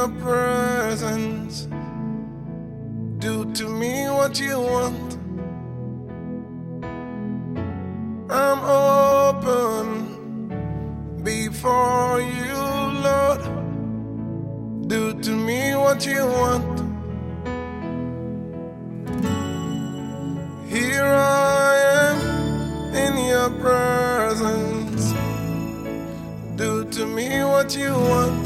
presence. Do to me what you want. I'm open before you, Lord. Do to me what you want. Here I am in your presence. Do to me what you want.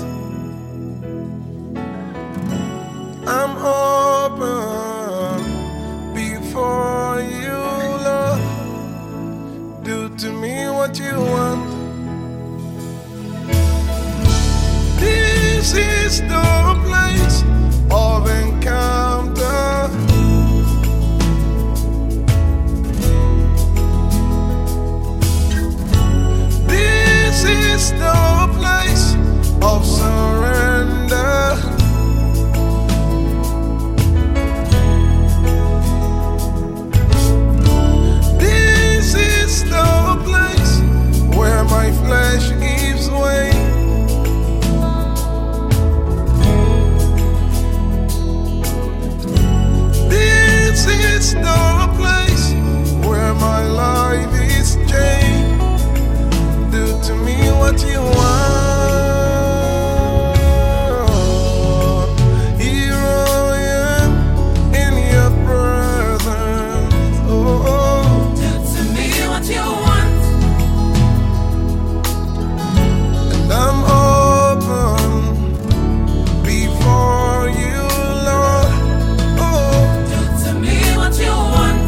I'm open before you, Lord. Do to me what you want. This is the place of encounter. This is the place of surrender. This is the place where my flesh gives way. This is the place where my life is changed. Do to me what you want. Here I am in your presence. Oh, Do to me what you want. and I'm open before you, Lord. Oh, Do to me what you want.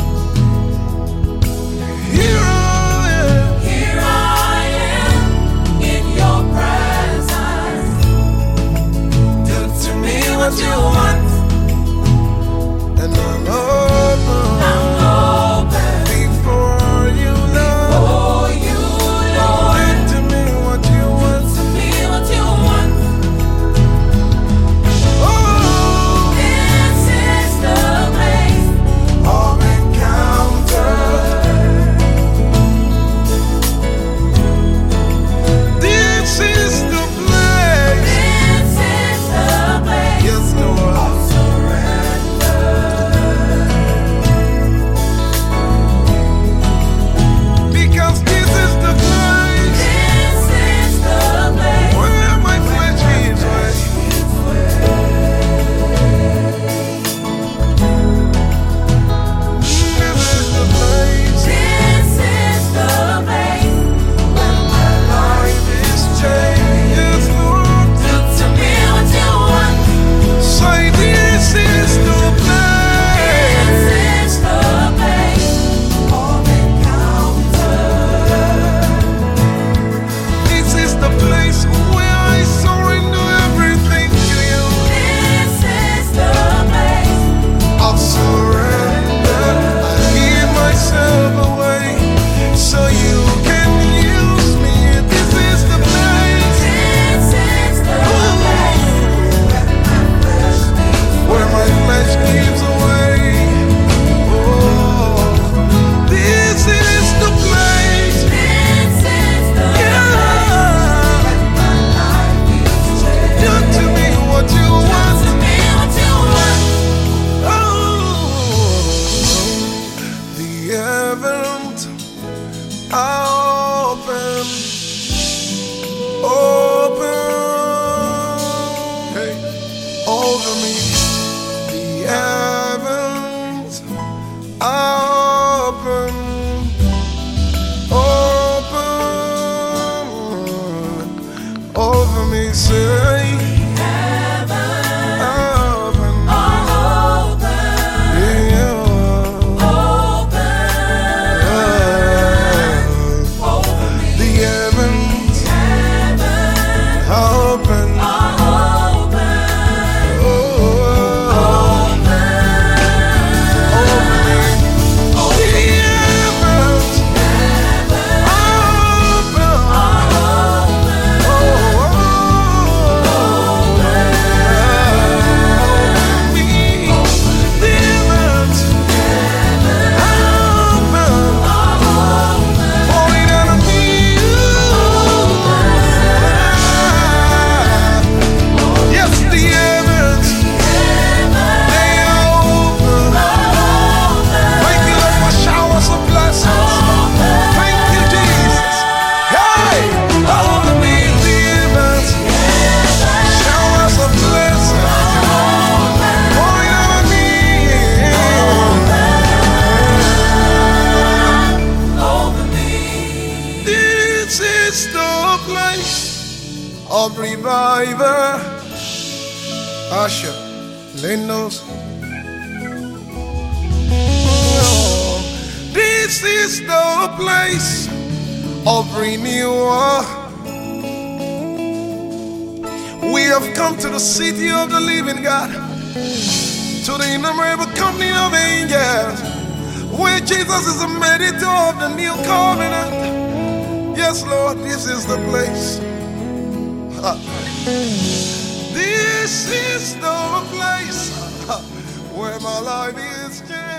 here I am. Here I am in your presence. Do to me What you want. and I'm open I'm open before you, Lord. for you, Lord. Do to me what you want. To me what you want. Oh, This is the place. of encounter. This is the place. This is the place. Yes, Lord. Asha, Lenos. Oh, this is the place of renewal. We have come to the city of the living God, to the innumerable company of angels, where Jesus is the mediator of the new covenant. Yes, Lord, this is the place. This is the place where my life is changed.